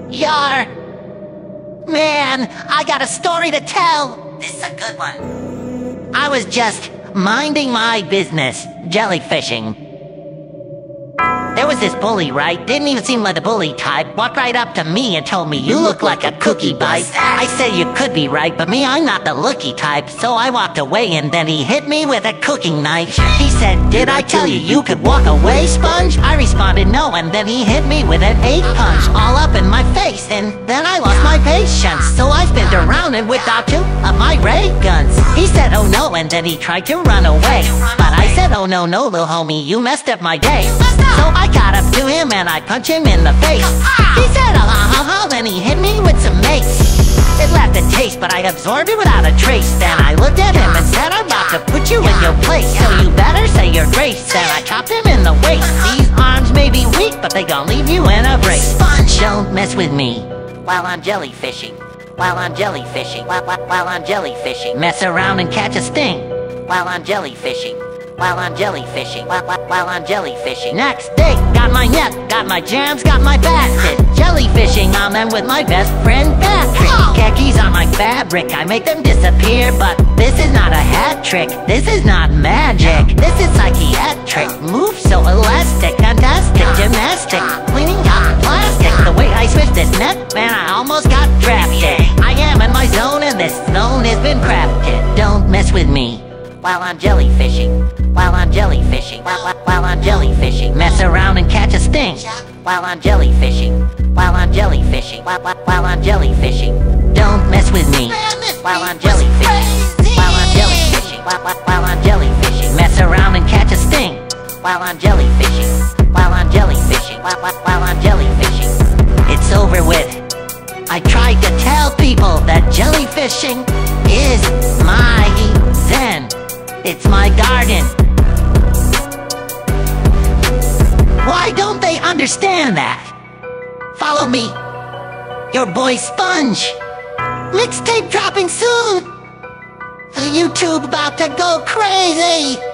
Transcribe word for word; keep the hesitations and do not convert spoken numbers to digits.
Yar! Man, I got a story to tell! This is a good one. I was just minding my business, jellyfishing. There was this bully, right? Didn't even seem like the bully type. Walked right up to me and told me, "You look like a cookie bite." I said you could be right, but me, I'm not the looky type. So I walked away and then he hit me with a cooking knife. He said, "Did I tell you you could walk away, sponge?" I responded no, and then he hit me with an eight punch all up in my face, and then I lost my patience. So I spun around and whipped out two of my ray guns. He said, "Oh no," and then he tried to run away. But I said, "Oh no, no, little homie, you messed up my day." So I got up to him and I punched him in the face. He said, "Oh, ha, ha, ha," then he hit me with some mace. It left a taste, but I absorbed it without a trace. Then I looked at him and said, "I'm about to put you in your place, so you better say your grace." Then I chopped him in the waist. These arms may be weak, but they gon' leave you in a brace. Don't mess with me while I'm jellyfishing. While I'm jellyfishing. While, while, while I'm jellyfishing. Mess around and catch a sting while I'm jellyfishing. While I'm jellyfishing, while, while, while I'm jellyfishing. Next day, got my net, got my jams, got my basket. Jellyfishing on them with my best friend Patrick. Khakis on my fabric, I make them disappear. But this is not a hat trick, this is not magic. This is psychiatric, move so elastic. Fantastic, gymnastic, cleaning out plastic. The way I switched this net, man, I almost got drafted. I am in my zone and this zone has been crafted. Don't mess with me while I'm jellyfishing. While I'm jellyfishing, while, while, while I'm jellyfishing. Mess around and catch a sting while I'm jellyfishing. While I'm jellyfishing, while, while, while I'm jellyfishing. Don't mess with me while I'm jellyfishing. While I'm jellyfishing, while, while, while I'm jellyfishing. Mess around and catch a sting while I'm jellyfishing. While I'm jellyfishing, while, while, while I'm jellyfishing. It's over with. I tried to tell people that jellyfishing is my zen. It's my garden. Why don't they understand that? Follow me. Your boy Sponge. Mixtape dropping soon. The YouTube about to go crazy.